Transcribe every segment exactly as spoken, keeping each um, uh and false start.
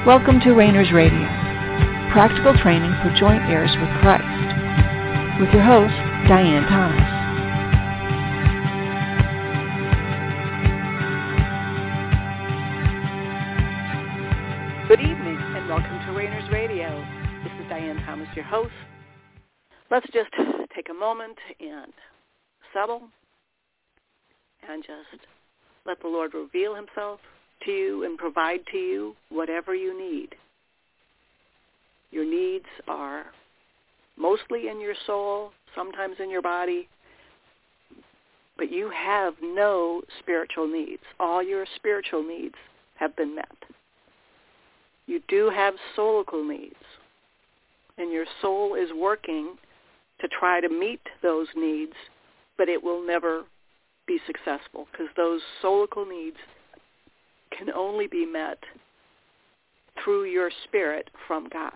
Welcome to Rainers Radio, practical training for joint heirs with Christ, with your host, Diane Thomas. Good evening, and welcome to Rainers Radio. This is Diane Thomas, your host. Let's just take a moment and settle and just let the Lord reveal himself to you and provide to you whatever you need. Your needs are mostly in your soul, sometimes in your body, but you have no spiritual needs. All your spiritual needs have been met. You do have soulical needs, and your soul is working to try to meet those needs, but it will never be successful because those soulical needs can only be met through your spirit from God.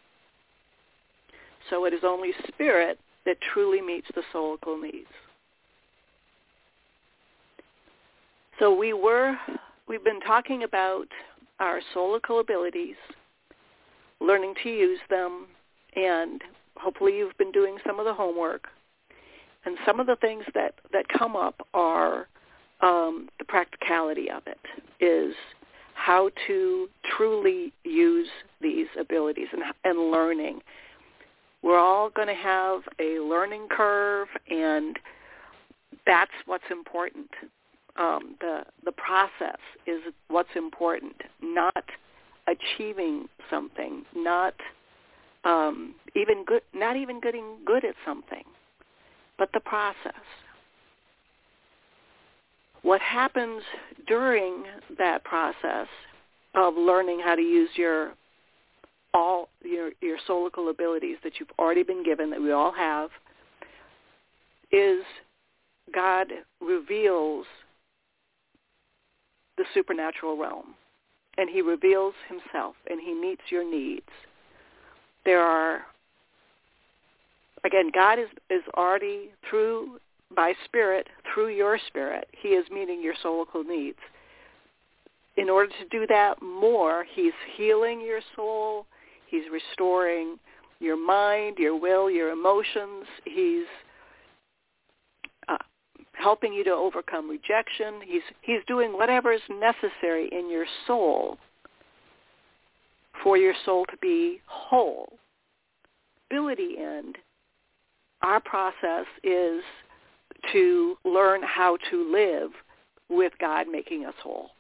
So it is only spirit that truly meets the soulical needs. So we were, we've been talking about our soulical abilities, learning to use them, and hopefully you've been doing some of the homework. And some of the things that, that come up are um, the practicality of it, is how to truly use these abilities and, and learning. We're all going to have a learning curve, and that's what's important. Um, the the process is what's important, not achieving something, not um, even good, not even getting good at something, but the process. What happens during that process of learning how to use your all your your soulical abilities that you've already been given, that we all have, is God reveals the supernatural realm, and he reveals himself, and he meets your needs. There are, again, God is, is already through, by spirit, through your spirit, he is meeting your soulical needs. In order to do that more, he's healing your soul, he's restoring your mind, your will, your emotions, he's uh, helping you to overcome rejection. He's he's doing whatever is necessary in your soul for your soul to be whole. Ability end, our process is to learn how to live with God making us whole.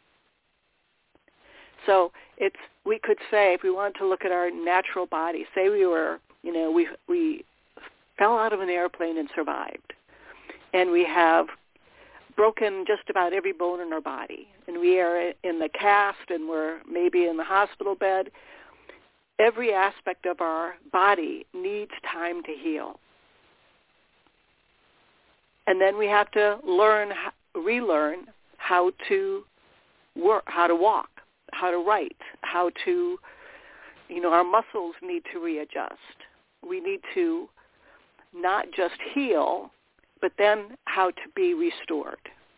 So it's, we could say, if we wanted to look at our natural body, say we were, you know, we we fell out of an airplane and survived, and we have broken just about every bone in our body, and we are in the cast, and we're maybe in the hospital bed. Every aspect of our body needs time to heal. And then we have to learn, relearn how to work, how to walk, how to write, how to, you know, our muscles need to readjust. We need to not just heal, but then how to be restored.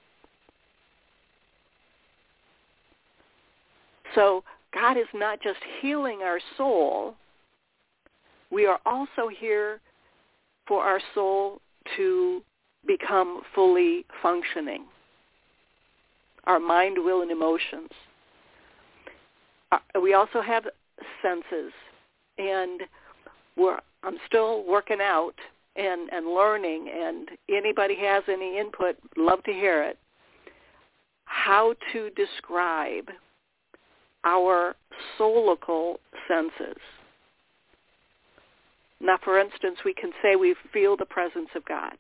So God is not just healing our soul. We are also here for our soul to become fully functioning. Our mind, will, and emotions. Uh, we also have senses, and we're, I'm still working out and, and learning, and anybody has any input, love to hear it, how to describe our soulical senses. Now, for instance, we can say we feel the presence of God.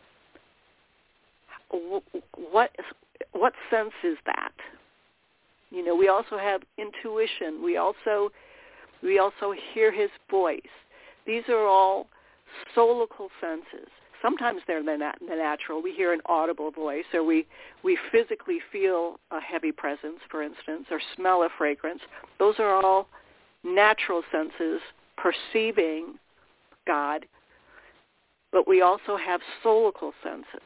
What what sense is that? You know, we also have intuition. We also we also hear his voice. These are all soulical senses. Sometimes they're the, nat- the natural. We hear an audible voice, or we, we physically feel a heavy presence, for instance, or smell a fragrance. Those are all natural senses perceiving God, but we also have soulical senses.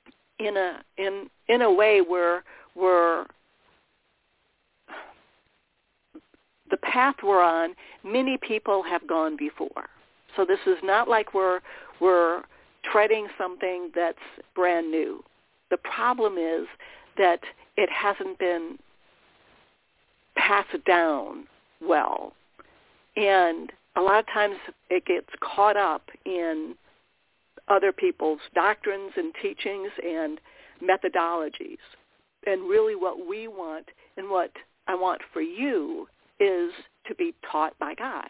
In a in in a way, we're we're the path we're on, many people have gone before. So this is not like we're we're treading something that's brand new. The problem is that it hasn't been passed down well. And a lot of times it gets caught up in other people's doctrines and teachings and methodologies. And really what we want and what I want for you is to be taught by God.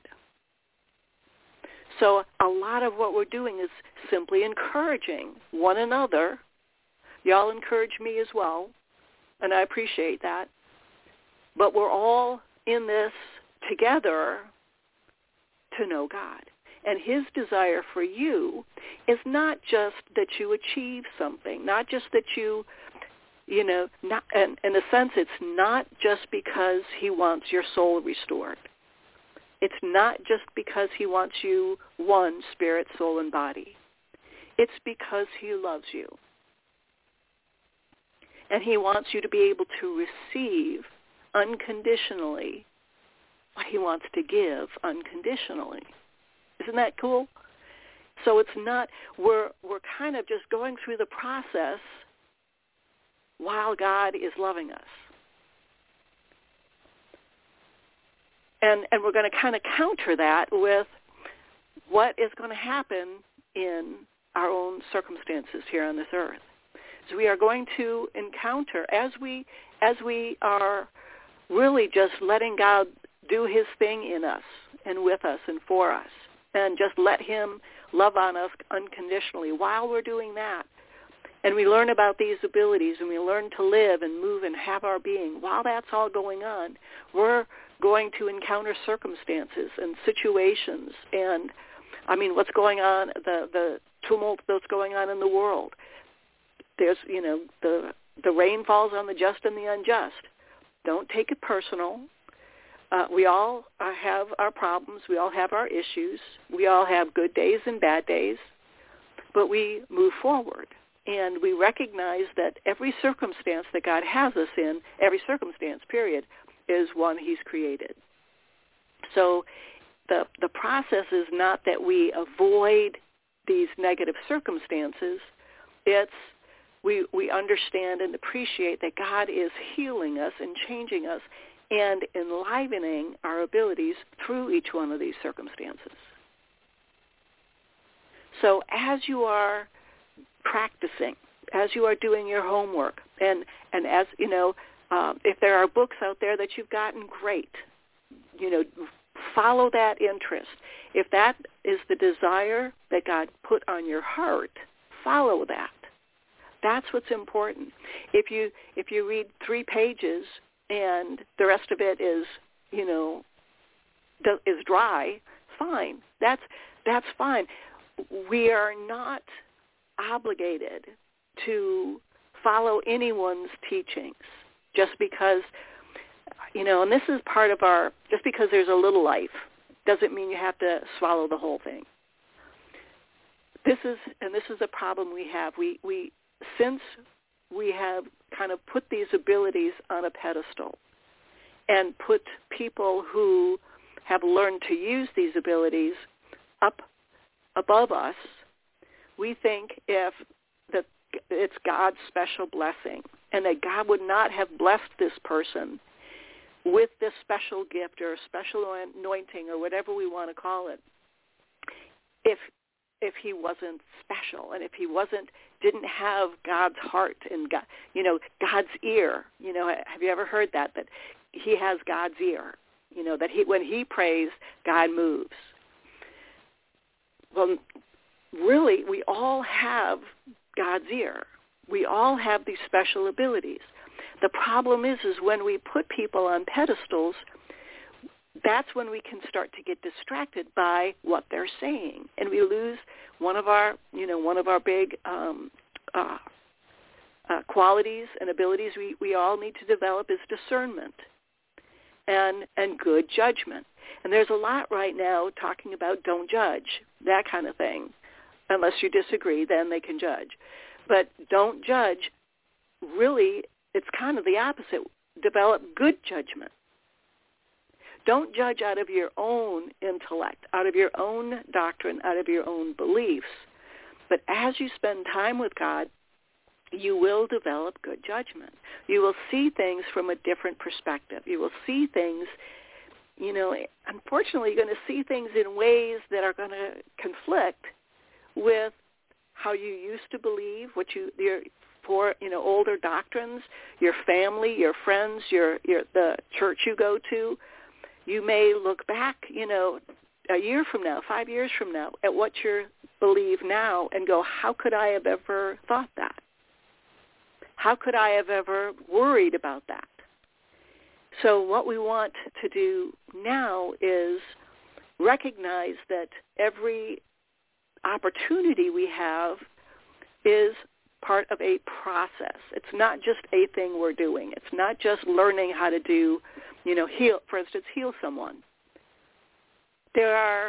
So a lot of what we're doing is simply encouraging one another. Y'all encourage me as well, and I appreciate that. But we're all in this together to know God. And his desire for you is not just that you achieve something, not just that you, you know, not, and in a sense, it's not just because he wants your soul restored. It's not just because he wants you one, spirit, soul, and body. It's because he loves you. And he wants you to be able to receive unconditionally what he wants to give unconditionally. Isn't that cool? So it's not, we're we're kind of just going through the process while God is loving us. And and we're going to kind of counter that with what is going to happen in our own circumstances here on this earth. So we are going to encounter, as we as we are really just letting God do his thing in us and with us and for us, and just let him love on us unconditionally while we're doing that. And we learn about these abilities, and we learn to live and move and have our being. While that's all going on, we're going to encounter circumstances and situations. And, I mean, what's going on, the, the tumult that's going on in the world. There's, you know, the the rain falls on the just and the unjust. Don't take it personal. Uh, we all uh, have our problems. We all have our issues. We all have good days and bad days. But we move forward. And we recognize that every circumstance that God has us in, every circumstance, period, is one he's created. So the the process is not that we avoid these negative circumstances. It's we we understand and appreciate that God is healing us and changing us and enlivening our abilities through each one of these circumstances. So as you are practicing, as you are doing your homework, and, and as, you know, um, if there are books out there that you've gotten, great. You know, follow that interest. If that is the desire that God put on your heart, follow that. That's what's important. If you if you read three pages and the rest of it is, you know, is dry, fine. That's that's fine. We are not obligated to follow anyone's teachings just because, you know, and this is part of our, just because there's a little life doesn't mean you have to swallow the whole thing. This is, and this is a problem we have. We, we, since we have kind of put these abilities on a pedestal and put people who have learned to use these abilities up above us, we think if that it's God's special blessing and that God would not have blessed this person with this special gift or special anointing or whatever we want to call it if if he wasn't special and if he wasn't didn't have God's heart and God, you know, God's ear. You know, have you ever heard that that he has God's ear? You know, that he when he prays, God moves. Well, really, we all have God's ear. We all have these special abilities. The problem is, is when we put people on pedestals, that's when we can start to get distracted by what they're saying, and we lose one of our, you know, one of our big um, uh, uh, qualities and abilities we, we all need to develop is discernment and and good judgment. And there's a lot right now talking about don't judge, that kind of thing. Unless you disagree, then they can judge. But don't judge. Really, it's kind of the opposite. Develop good judgment. Don't judge out of your own intellect, out of your own doctrine, out of your own beliefs. But as you spend time with God, you will develop good judgment. You will see things from a different perspective. You will see things, you know, unfortunately, you're going to see things in ways that are going to conflict with how you used to believe, what you, your, for, you know, older doctrines, your family, your friends, your, your, the church you go to. You may look back, you know, a year from now, five years from now, at what you believe now and go, how could I have ever thought that? How could I have ever worried about that? So what we want to do now is recognize that every opportunity we have is part of a process. It's not just a thing we're doing. It's not just learning how to do, you know, heal, for instance, heal someone. There are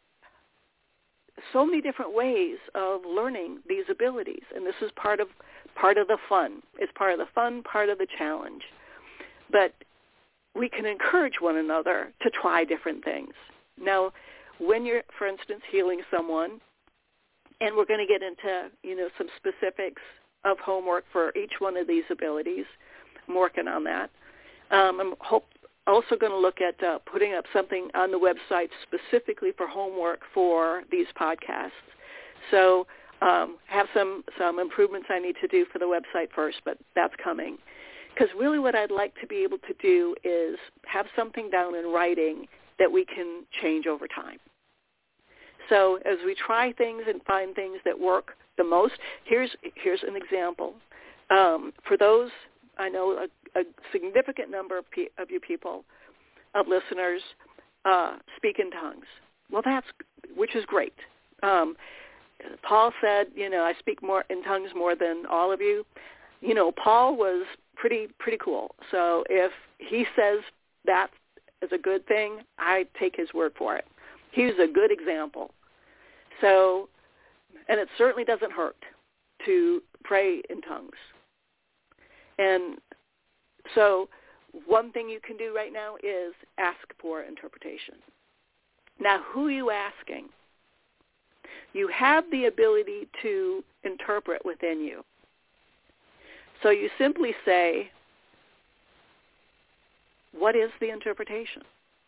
so many different ways of learning these abilities, and this is part of part of the fun. It's part of the fun, part of the challenge. But we can encourage one another to try different things. Now, when you're, for instance, healing someone, and we're going to get into, you know, some specifics of homework for each one of these abilities. I'm working on that. Um, I'm hope, also going to look at uh, putting up something on the website specifically for homework for these podcasts. So um, have some, some improvements I need to do for the website first, but that's coming. Because really what I'd like to be able to do is have something down in writing that we can change over time. So as we try things and find things that work the most, here's here's an example. Um, for those, I know a, a significant number of, pe- of you people, of listeners, uh, speak in tongues. Well, that's, which is great. Um, Paul said, you know, I speak more in tongues more than all of you. You know, Paul was pretty pretty cool. So if he says that is a good thing, I take his word for it. He's a good example. So, and it certainly doesn't hurt to pray in tongues. And so one thing you can do right now is ask for interpretation. Now, who are you asking? You have the ability to interpret within you. So you simply say, what is the interpretation?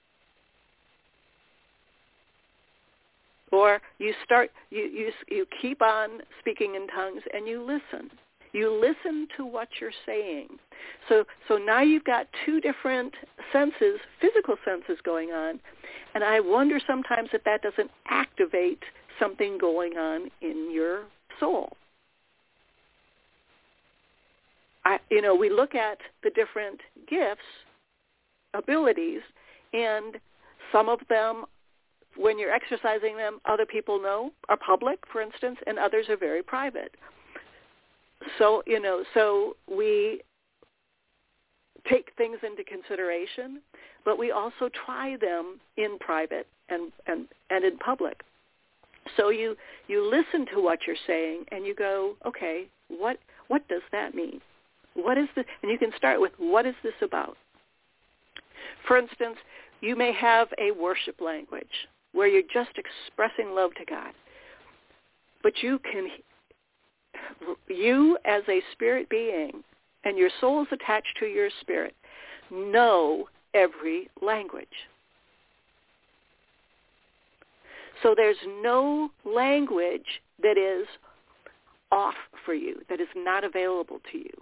Or you start, you, you, you keep on speaking in tongues and you listen. You listen to what you're saying. So, so now you've got two different senses, physical senses going on, and I wonder sometimes if that doesn't activate something going on in your soul. I, you know, we look at the different gifts, abilities, and some of them, when you're exercising them, other people know, are public, for instance, and others are very private. So, you know, so we take things into consideration, but we also try them in private and, and, and in public. So you, you listen to what you're saying and you go, okay, what what does that mean? What is this? And you can start with, what is this about? For instance, you may have a worship language where you're just expressing love to God. But you can, you as a spirit being, and your soul is attached to your spirit, know every language. So there's no language that is off for you, that is not available to you.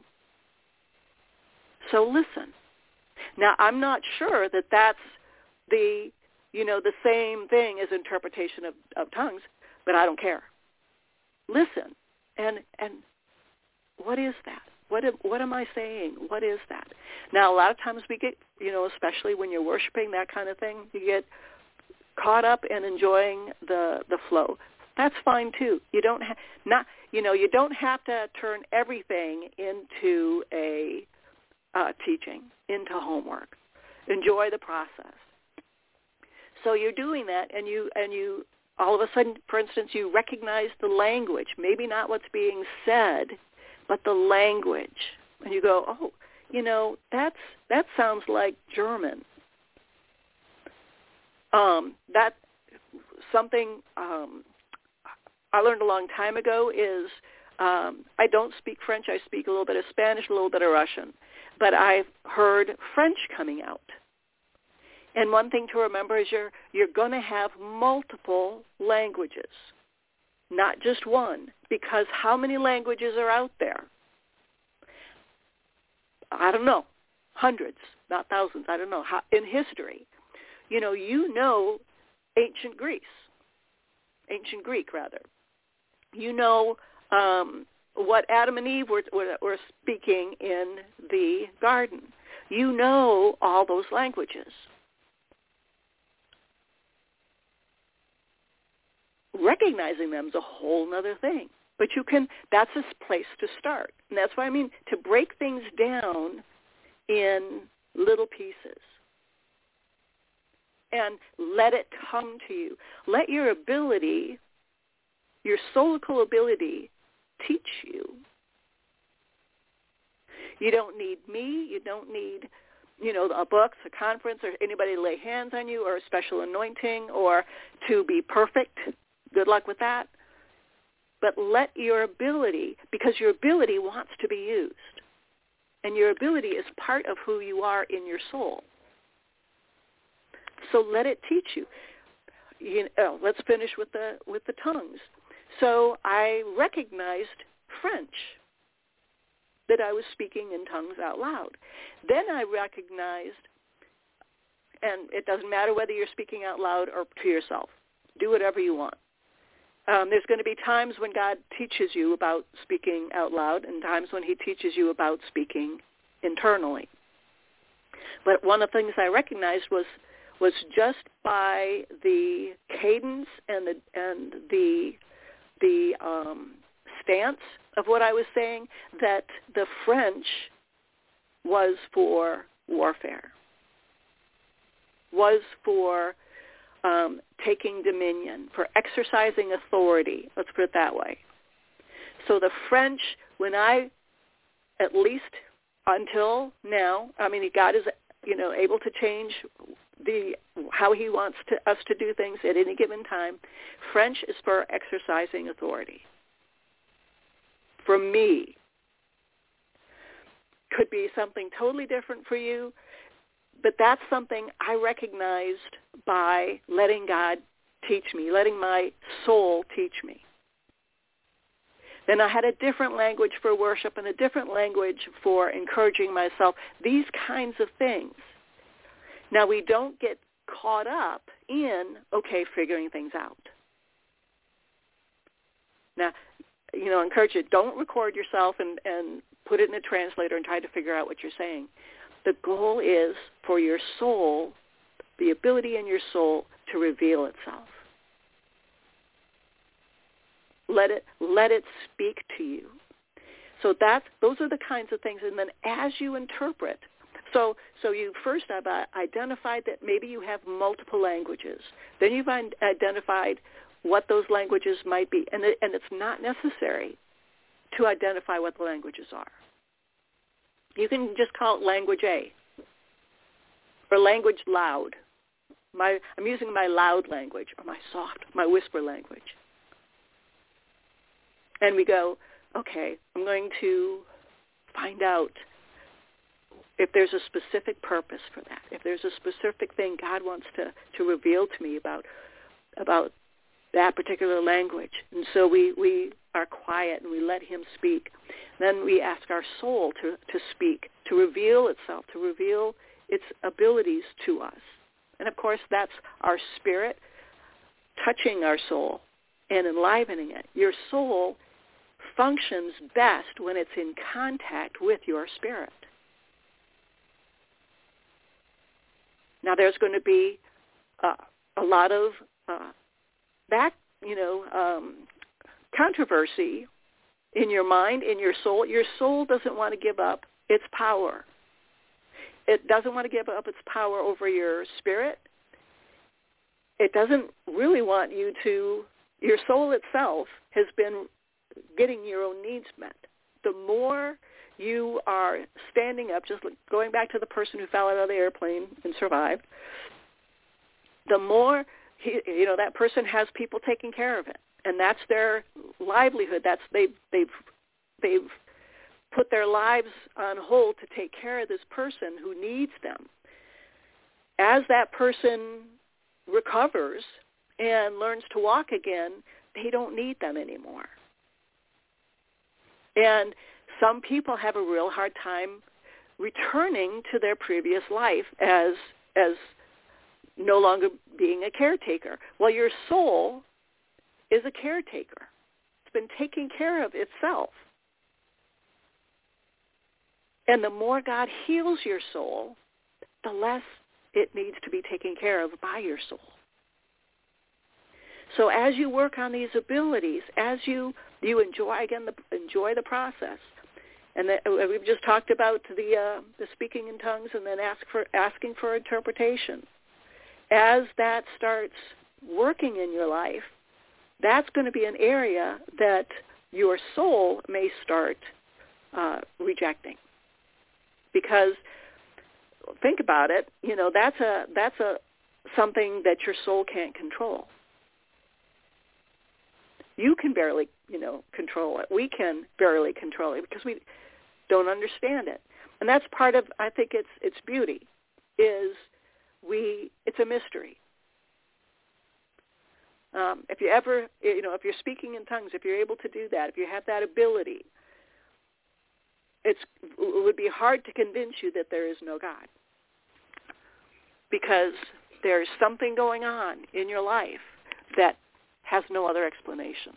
So listen. Now, I'm not sure that that's the, you know, the same thing as interpretation of, of tongues, but I don't care. Listen, and and what is that? What am, what am I saying? What is that? Now, a lot of times we get, you know, especially when you're worshiping, that kind of thing, you get caught up in enjoying the the flow. That's fine too. You don't ha- not, you know, you don't have to turn everything into a uh, teaching, into homework. Enjoy the process. So you're doing that, and you and you all of a sudden, for instance, you recognize the language, maybe not what's being said, but the language, and you go, oh, you know, that's that sounds like German. Um, that something um, I learned a long time ago is um, I don't speak French. I speak a little bit of Spanish, a little bit of Russian. But I've heard French coming out. And one thing to remember is you're, you're going to have multiple languages, not just one, because how many languages are out there? I don't know, hundreds, not thousands, I don't know, how, in history. You know, you know ancient Greece, ancient Greek, rather. You know um, what Adam and Eve were, were, were speaking in the garden. You know all those languages. Recognizing them is a whole other thing. But you can, that's a place to start. And that's why I mean to break things down in little pieces. And let it come to you. Let your ability, your soulical ability, teach you. You don't need me. You don't need, you know, a book, a conference, or anybody to lay hands on you, or a special anointing, or to be perfect. Good luck with that. But let your ability, because your ability wants to be used. And your ability is part of who you are in your soul. So let it teach you. you know, oh, let's finish with the with the tongues. So I recognized French, that I was speaking in tongues out loud. Then I recognized, and it doesn't matter whether you're speaking out loud or to yourself. Do whatever you want. Um, there's going to be times when God teaches you about speaking out loud and times when he teaches you about speaking internally. But one of the things I recognized was was just by the cadence and the and the the um, stance of what I was saying, that the French was for warfare, was for um, taking dominion, for exercising authority. Let's put it that way. So the French, when I, at least until now, I mean, God is, you know, able to change the how he wants to, us to do things at any given time. French is for exercising authority. For me, could be something totally different for you, but that's something I recognized by letting God teach me, letting my soul teach me. Then I had a different language for worship and a different language for encouraging myself, these kinds of things. Now, we don't get caught up in, okay, figuring things out. Now, you know, encourage you, don't record yourself and, and put it in a translator and try to figure out what you're saying. The goal is for your soul, the ability in your soul to reveal itself. Let it let it speak to you. So that those are the kinds of things. And then as you interpret, so so you first have identified that maybe you have multiple languages. Then you've identified what those languages might be. And, it, and it's not necessary to identify what the languages are. You can just call it language A or language loud. My, I'm using my loud language or my soft, my whisper language. And we go, okay, I'm going to find out if there's a specific purpose for that, if there's a specific thing God wants to, to reveal to me about about that particular language. And so we, we are quiet and we let him speak. Then we ask our soul to, to speak, to reveal itself, to reveal its abilities to us. And of course, that's our spirit touching our soul and enlivening it. Your soul functions best when it's in contact with your spirit. Now, there's going to be uh, a lot of uh, back, you know, um, controversy in your mind, in your soul. Your soul doesn't want to give up its power. It doesn't want to give up its power over your spirit. It doesn't really want you to, your soul itself has been getting your own needs met. The more you are standing up, just going back to the person who fell out of the airplane and survived, the more, he, you know, that person has people taking care of it. And that's their livelihood. That's they've, they've, they've put their lives on hold to take care of this person who needs them. As that person recovers and learns to walk again, they don't need them anymore. And some people have a real hard time returning to their previous life as as no longer being a caretaker. Well, your soul is a caretaker. It's been taking care of itself. And the more God heals your soul, the less it needs to be taken care of by your soul. So as you work on these abilities, as you you enjoy again the enjoy the process, and the, we've just talked about the uh, the speaking in tongues, and then ask for asking for interpretation. As that starts working in your life, that's going to be an area that your soul may start uh, rejecting, because think about it. You know, that's a that's a something that your soul can't control. You can barely, you know, control it. We can barely control it because we don't understand it. And that's part of, I think, its its beauty, is we, it's a mystery. Um, if you ever, you know, if you're speaking in tongues, if you're able to do that, if you have that ability, it's, it would be hard to convince you that there is no God, because there's something going on in your life that has no other explanation,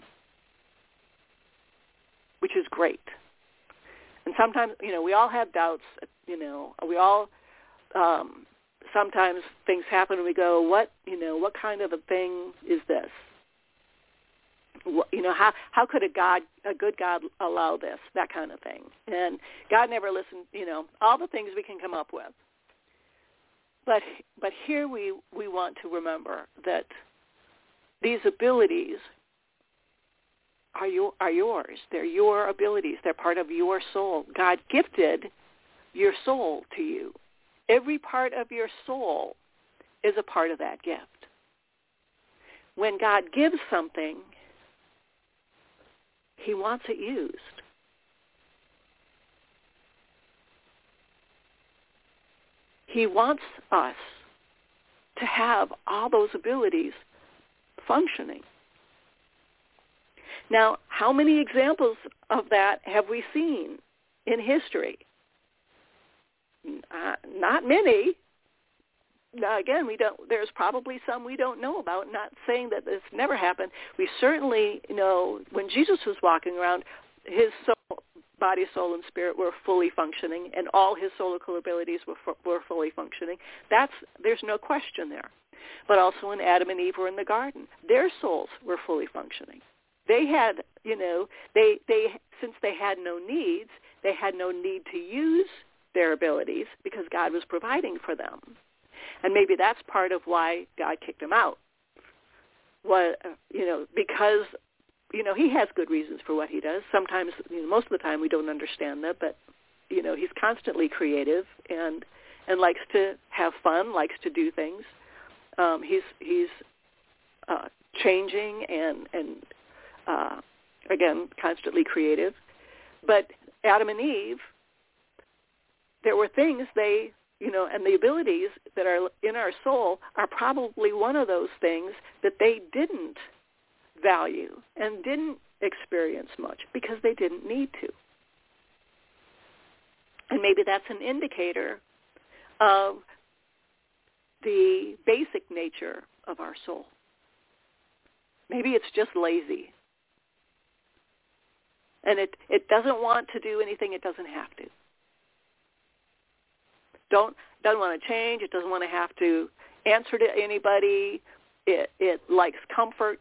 which is great. And sometimes, you know, we all have doubts, you know, we all, um, sometimes things happen and we go, what, you know, what kind of a thing is this? What, you know, how how could a God, a good God allow this, that kind of thing? And God never listened, you know, all the things we can come up with. But but here we, we want to remember that these abilities are your, are yours. They're your abilities. They're part of your soul. God gifted your soul to you. Every part of your soul is a part of that gift. When God gives something, he wants it used. He wants us to have all those abilities functioning. Now, how many examples of that have we seen in history? Uh, not many. Now, again, we don't. There's probably some we don't know about. Not saying that this never happened. We certainly know when Jesus was walking around, his soul, body, soul, and spirit were fully functioning, and all his soulical abilities were were fully functioning. That's there's no question there. But also when Adam and Eve were in the garden, their souls were fully functioning. They had, you know, they they since they had no needs, they had no need to use their abilities because God was providing for them. And maybe that's part of why God kicked them out. What, you know, because, you know, he has good reasons for what he does. Sometimes, you know, most of the time we don't understand that, but, you know, he's constantly creative and and likes to have fun, likes to do things. Um, he's he's uh, changing and and uh, again constantly creative. But Adam and Eve, there were things they, you know, and the abilities that are in our soul are probably one of those things that they didn't value and didn't experience much because they didn't need to. And maybe that's an indicator of the basic nature of our soul. Maybe it's just lazy. And it, it doesn't want to do anything it doesn't have to. Don't doesn't want to change. It doesn't want to have to answer to anybody. It it likes comfort.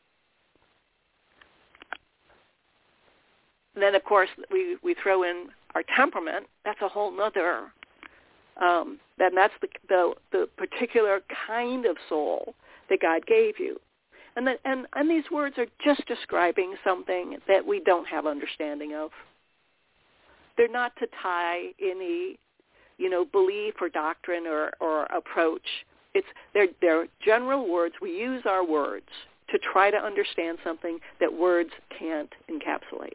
And then, of course, we, we throw in our temperament. That's a whole nother. Um, then that's the, the the particular kind of soul that God gave you. And, the, and and these words are just describing something that we don't have understanding of. They're not to tie any, you know, belief or doctrine or, or approach it's they're, they're general words. We use our words to try to understand something that words can't encapsulate.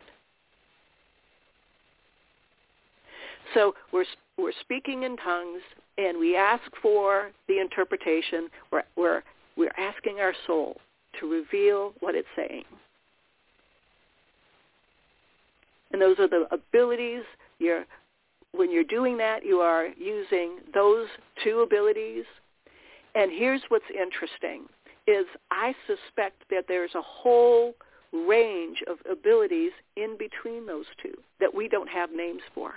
So we're we're speaking in tongues, and we ask for the interpretation. We're we're we're asking our soul to reveal what it's saying. And those are the abilities. You're when you're doing that, you are using those two abilities. And here's what's interesting, is I suspect that there's a whole range of abilities in between those two that we don't have names for.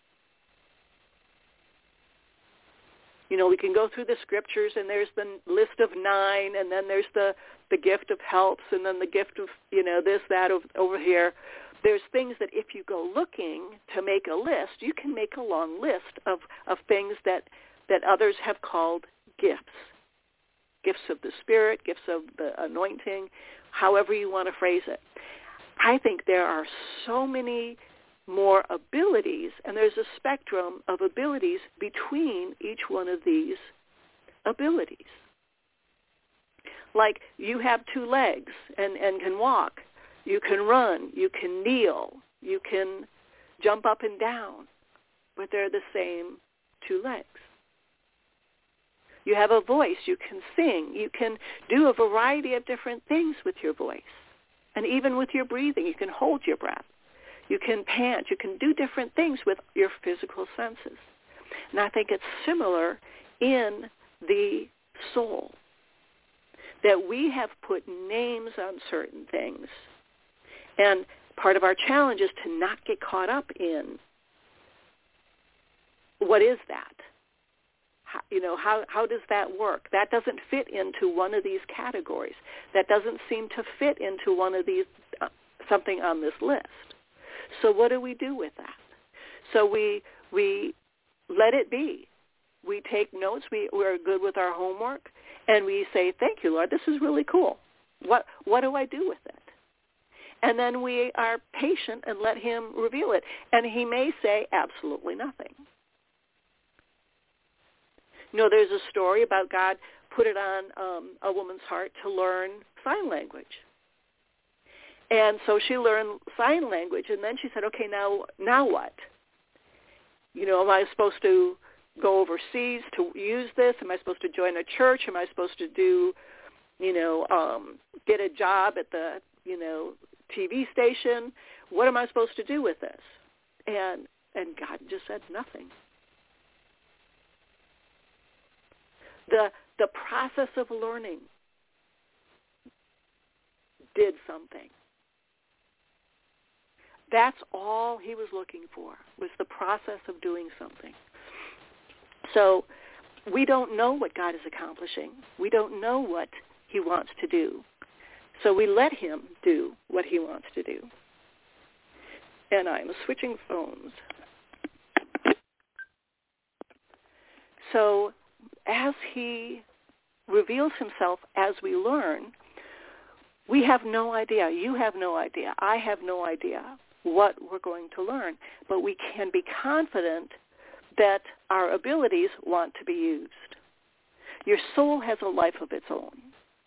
You know, we can go through the scriptures, and there's the list of nine, and then there's the, the gift of helps, and then the gift of, you know, this, that, over here. There's things that if you go looking to make a list, you can make a long list of, of things that, that others have called gifts. Gifts of the Spirit, gifts of the anointing, however you want to phrase it. I think there are so many more abilities, and there's a spectrum of abilities between each one of these abilities. Like you have two legs and, and can walk. You can run. You can kneel. You can jump up and down, but they're the same two legs. You have a voice. You can sing. You can do a variety of different things with your voice. And even with your breathing, you can hold your breath. You can pant. You can do different things with your physical senses. And I think it's similar in the soul, that we have put names on certain things. And part of our challenge is to not get caught up in what is that? How, you know, how, how does that work? That doesn't fit into one of these categories. That doesn't seem to fit into one of these, uh, something on this list. So what do we do with that? So we we let it be. We take notes. We, we're good with our homework. And we say, thank you, Lord. This is really cool. What what do I do with it? And then we are patient and let him reveal it. And he may say absolutely nothing. You know, there's a story about God put it on um, a woman's heart to learn sign language. And so she learned sign language, and then she said, okay, now now what? You know, am I supposed to go overseas to use this? Am I supposed to join a church? Am I supposed to do, you know, um, get a job at the, you know, T V station? What am I supposed to do with this? And and God just said nothing. The the process of learning did something. That's all he was looking for, was the process of doing something. So we don't know what God is accomplishing. We don't know what he wants to do. So we let him do what he wants to do. And I'm switching phones. So as he reveals himself as we learn, we have no idea. You have no idea. I have no idea what we're going to learn. But we can be confident that our abilities want to be used. Your soul has a life of its own.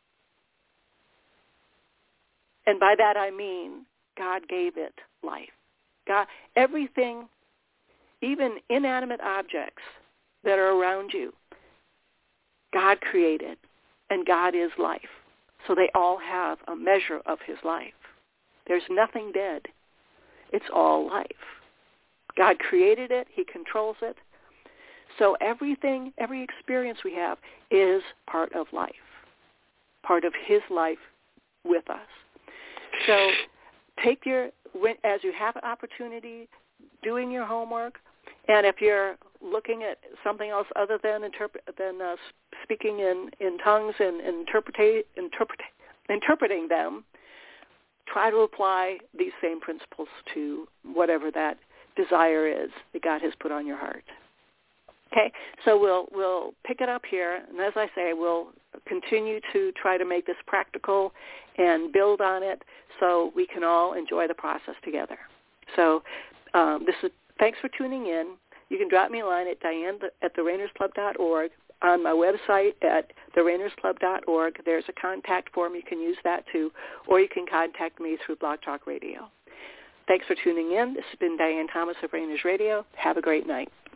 And by that I mean God gave it life. God, everything, even inanimate objects that are around you, God created, and God is life. So they all have a measure of his life. There's nothing dead. It's all life. God created it. He controls it. So everything, every experience we have is part of life, part of his life with us. So take your, as you have an opportunity, doing your homework, and if you're looking at something else other than interpret, than uh, speaking in, in tongues and interpretate, interpret, interpreting them, try to apply these same principles to whatever that desire is that God has put on your heart. Okay, so we'll we'll pick it up here, and as I say, we'll continue to try to make this practical and build on it so we can all enjoy the process together. So um, this is thanks for tuning in. You can drop me a line at Diane at the Rainers Club dot org. on my website at the rainers club dot org. There's a contact form. You can use that too, or you can contact me through Blog Talk Radio. Thanks for tuning in. This has been Diane Thomas of Rainers Radio. Have a great night.